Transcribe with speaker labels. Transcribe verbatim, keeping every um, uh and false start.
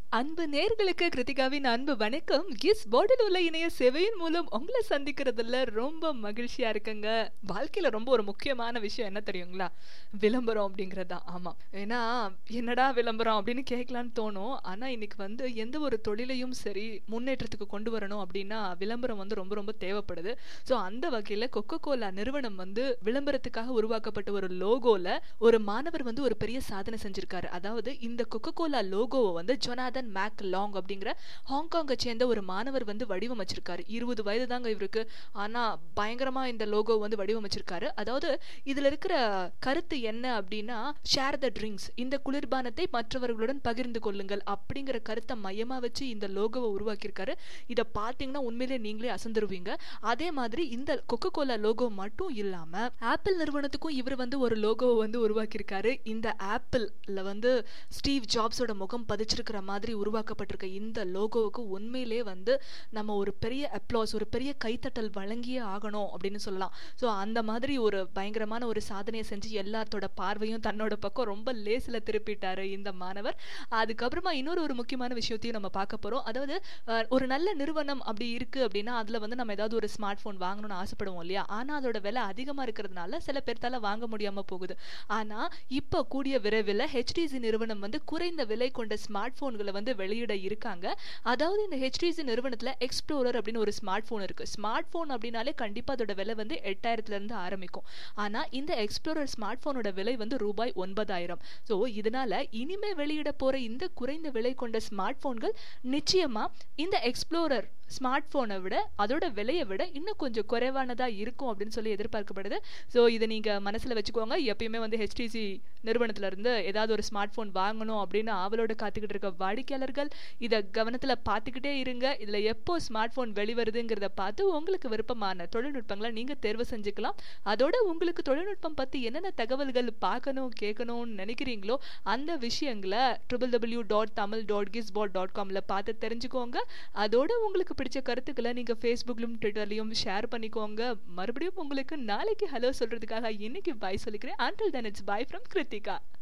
Speaker 1: அன்பு நேர்களுக்கு கிருத்திகாவின் அன்பு வணக்கம். கிஸ் போர்டில் உள்ள இணைய சேவையின் மூலம் உங்களை சந்திக்கிறதுல ரொம்ப மகிழ்ச்சியா இருக்குங்க. வாழ்க்கையில ரொம்ப ஒரு முக்கியமான விஷயம் என்ன தெரியுங்களா? விளம்பரம் அப்படிங்கிறது தான். ஆமா, ஏன்னா என்னடா விளம்பரம் அப்படின்னு கேட்கலான்னு தோணும். ஆனா இன்னைக்கு வந்து எந்த ஒரு தொழிலையும் சரி முன்னேற்றத்துக்கு கொண்டு வரணும் அப்படின்னா விளம்பரம் வந்து ரொம்ப ரொம்ப தேவைப்படுது. ஸோ அந்த வகையில கொக்கோ கோலா நிறுவனம் வந்து விளம்பரத்துக்காக உருவாக்கப்பட்ட ஒரு லோகோல ஒரு மாணவர் வந்து ஒரு பெரிய சாதனை செஞ்சிருக்காரு. அதாவது இந்த கொக்கோ கோலா லோகோவை வந்து ஜொனாதன் மேக் லாங் அப்படிங்கிற ஹாங்காங்கை சேர்ந்த ஒரு மாணவர் வந்து வடிவமைச்சிருக்காரு. இருபது வயது தாங்க இவருக்கு. ஆனா பயங்கரமா இந்த லோகோ வந்து வடிவமைச்சிருக்காரு. அதாவது இதுல இருக்கிற கருத்து என்ன அப்படின்னா, ஷேர் த ட்ரிங்க்ஸ், இந்த குளிர்பானத்தை மற்றவர்களுடன் பகிர்ந்து கொள்ளுங்கள் அப்படிங்கிற கருத்தை மையமா வச்சு இந்த லோகோவை உருவாக்கியிருக்காரு. இதை பார்த்தீங்கன்னா உண்மையிலே நீங்களே அசந்துருவீங்க. அதே மாதிரி இந்த கொக்கோ கோலா லோகோ மட்டும் இல்லாம ஆப்பிள் நிறுவனத்துக்கும் இவர் வந்து ஒரு லோகோவை வந்து உருவாக்கியிருக்காரு. இந்த ஆப்பிள்ல வந்து ஸ்டீவ் ஜாப்ஸோட முகம் பதிச்சிருக்கிற மாதிரி உருவாக்கப்பட்டிருக்க இந்த லோகோவுக்கு உண்மையிலே வந்து நம்ம ஒரு பெரிய அப்ளாஸ், ஒரு பெரிய கைத்தட்டல் வழங்கியே ஆகணும் அப்படின்னு சொல்லலாம். ஸோ அந்த மாதிரி ஒரு பயங்கரமான ஒரு சாதனையை செஞ்சு எல்லாத்தோட பார்வையும் தன்னோட பக்கம் ரொம்ப லேசில் திருப்பிட்டாரு இந்த மாணவர். அதுக்கப்புறமா இன்னொரு ஒரு முக்கியமான விஷயத்தையும் நம்ம பார்க்க போறோம். அதாவது ஒரு நல்ல நிறுவனம் அப்படி இருக்கு அப்படின்னா அதுல வந்து நம்ம ஏதாவது ஒரு ஸ்மார்ட் போன் வாங்கணும்னு ஆசைப்படுவோம் இல்லையா? ஆனா அதோட விலை அதிகமா இருக்கிறதுனால சில பேர்த்தால வாங்க முடியாம போகுது. ஆனா இப்ப கூடிய விரைவில் ஹெச்டிசி நிறுவனம் வந்து குறைந்த விலை கொண்ட ஸ்மார்ட் போன்களை வந்து வெளியிட இருக்காங்க. அதாவது இந்த ஹெச்டிசி நிறுவனத்துல எக்ஸ்ப்ளோரர் அப்படின்னு ஒரு ஸ்மார்ட் போன் இருக்கு. ஸ்மார்ட் போன் அப்படின்னாலே கண்டிப்பா அதோட விலை வந்து எட்டாயிரத்துல இருந்து ஆரம்பிக்கும். ஆனா இந்த எக்ஸ்ப்ளோரர் ஸ்மார்ட் போனோட விலை வந்து ரூபாய் ஒன்பதாயிரம். ஸோ இதனால இனிமே வெளியிட போற இந்த குறைந்த விலை கொண்ட ஸ்மார்ட் போன்கள் நிச்சயமா இந்த எக்ஸ்ப்ளோரர் ஸ்மார்ட் போனை விட அதோட விலையை விட இன்னும் கொஞ்சம் குறைவானதா இருக்கும் அப்படின்னு சொல்லி எதிர்பார்க்கப்படுது. ஸோ இதை நீங்க மனசுல வச்சுக்கோங்க. எப்பயுமே வந்து ஹெச்டிசி நிறுவனத்துல இருந்து ஏதாவது ஒரு ஸ்மார்ட் போன் வாங்கணும் அப்படின்னு ஆவலோட காத்துக்கிட்டு இருக்க வாடிக்கையாளர்கள் இதை கவனத்துல பார்த்துக்கிட்டே இருங்க. இதுல எப்போ ஸ்மார்ட் போன் வெளிவருதுங்கிறத பார்த்து உங்களுக்கு விருப்பமான தொழில்நுட்பங்களை நீங்க தேர்வு செஞ்சுக்கலாம். அதோட உங்களுக்கு தொழில்நுட்பம் பத்தி என்னென்ன தகவல்கள் பார்க்கணும் கேட்கணும்னு நினைக்கிறீங்களோ அந்த விஷயங்களை triple W dot Tamil dot Gizbot dot காம்ல பார்த்து தெரிஞ்சுக்கோங்க. அதோட உங்களுக்கு பிடிச்ச கருத்துக்களை நீங்க ஃபேஸ்புக்லயும் ட்விட்டர்லயும் ஷேர் பண்ணிக்கோங்க. மறுபடியும் உங்களுக்கு நாளைக்கு ஹலோ சொல்றதுக்காக இன்னைக்கு பாய் சொல்லிக்கிறேன். Until then it's bye from Kiruthika.